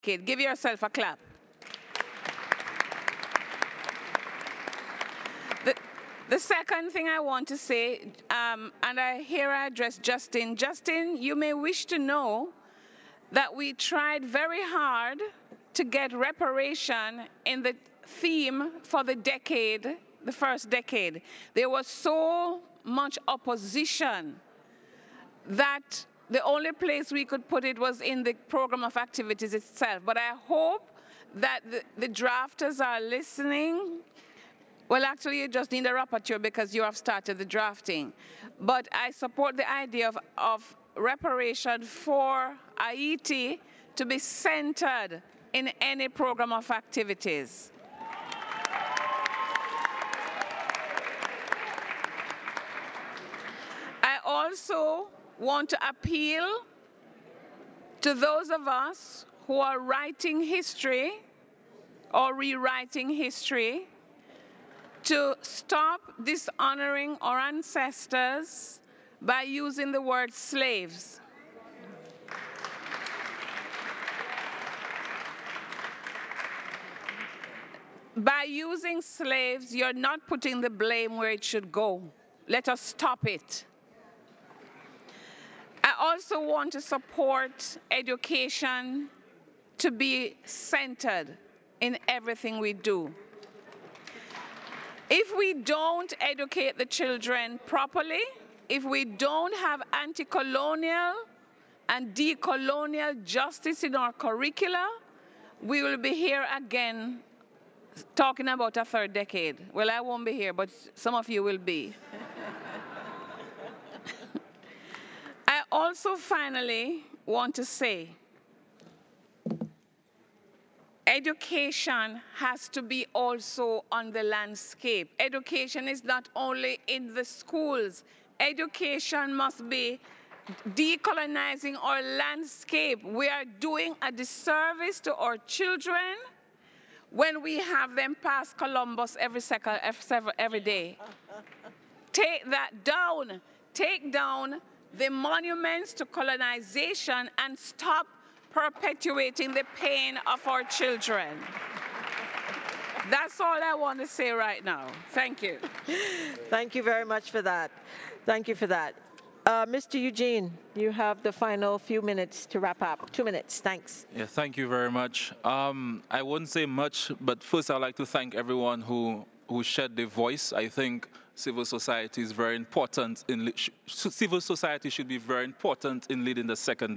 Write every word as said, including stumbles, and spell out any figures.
Give yourself a clap. The, the second thing I want to say, um, and I here I address Justin. Justin, you may wish to know that we tried very hard to get reparation in the theme for the decade, the first decade. There was so much opposition that the only place we could put it was in the program of activities itself. But I hope that the, the drafters are listening. Well, actually, you just need a rapporteur because you have started the drafting. But I support the idea of, of reparation for Haiti to be centered in any program of activities. I also want to appeal to those of us who are writing history or rewriting history to stop dishonoring our ancestors by using the word slaves. By using slaves, you're not putting the blame where it should go. Let us stop it. I also want to support education to be centered in everything we do. If we don't educate the children properly, if we don't have anti-colonial and decolonial justice in our curricula, we will be here again talking about a third decade. Well, I won't be here, but some of you will be. I also finally want to say, education has to be also on the landscape. Education is not only in the schools. Education must be decolonizing our landscape. We are doing a disservice to our children when we have them pass Columbus every second, every, every day. Take that down. Take down the monuments to colonization and stop perpetuating the pain of our children. That's all I want to say right now. Thank you. Thank you very much for that. Thank you for that. Uh, Mister Eugene, you have the final few minutes to wrap up. Two minutes, thanks. Yeah, thank you very much. Um, I wouldn't say much, but first I'd like to thank everyone who, who shared their voice. I think civil society is very important. In, civil society should be very important in leading the second